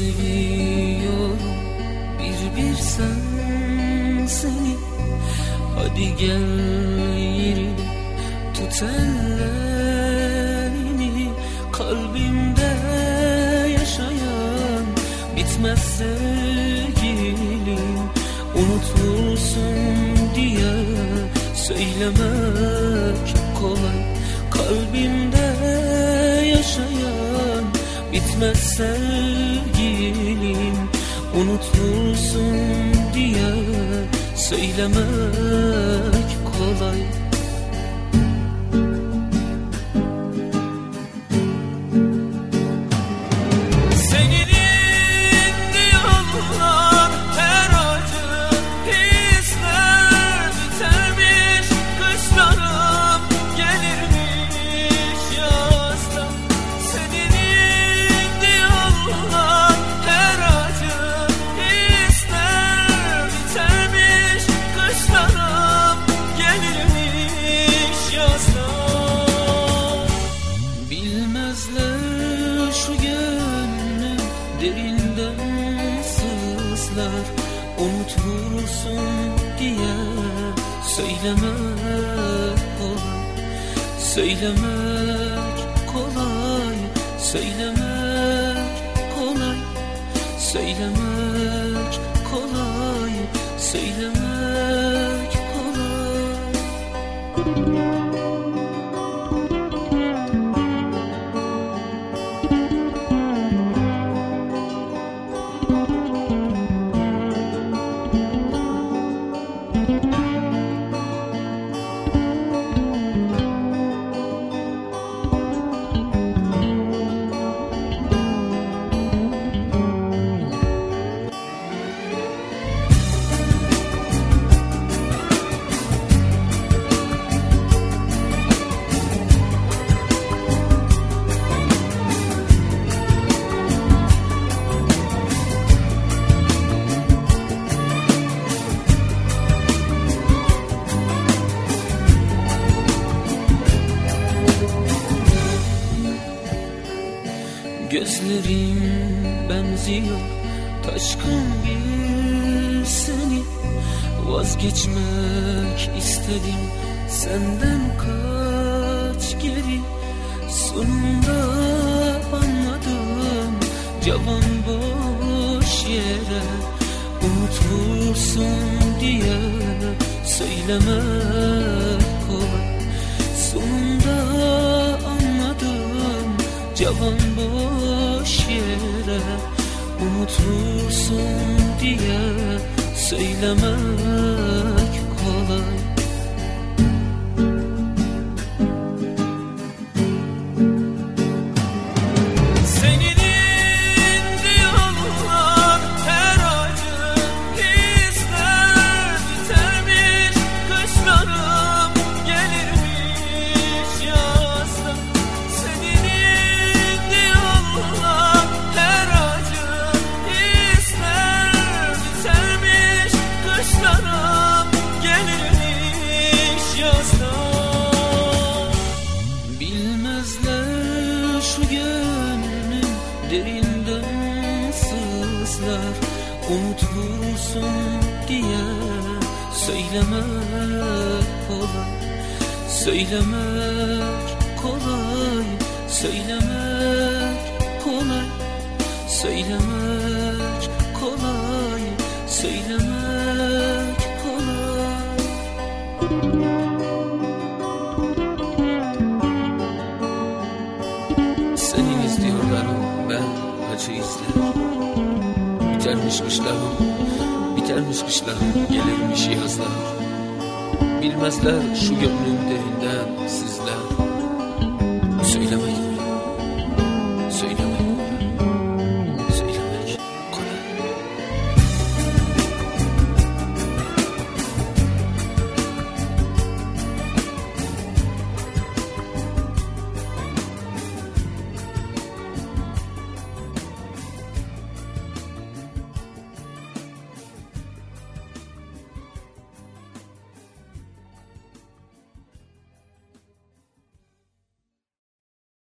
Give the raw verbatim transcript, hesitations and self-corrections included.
seviyorum bir bir sen seni. Hadi gel yerine tut ellerini. Kalbimde yaşayan bitmez sevgilim, unutulsun diye söylemek kolay. Kalbimde yaşayan bitmez sevgilim, unutulsun diye söylemek kolay. Derinden sızlar, unutulsun diye söylemek kolay. Söylemek kolay, söylemek kolay. Söylemek kolay, söylemek kolay. Gözlerim benziyor taşkın bir seni. Vazgeçmek istedim senden kaç geri. Sonunda anladım cavan boş yere, unutulsun diye söylemek kolay. Sonunda anladım cavan boş yere, unutulsun diye söylemek kolay. Bilmezler şu gönlümün derinden sızlar, unutulsun diye söylemek kolay. Söylemek kolay, söylemek kolay. Söylemek kolay, söylemek kolay. Seni izliyorlarım, ben acı izlerim. Bitermiş kışlarım, bitermiş kışlarım, gelirmiş yazlar. Bilmezler şu gönlüm derinden sizler.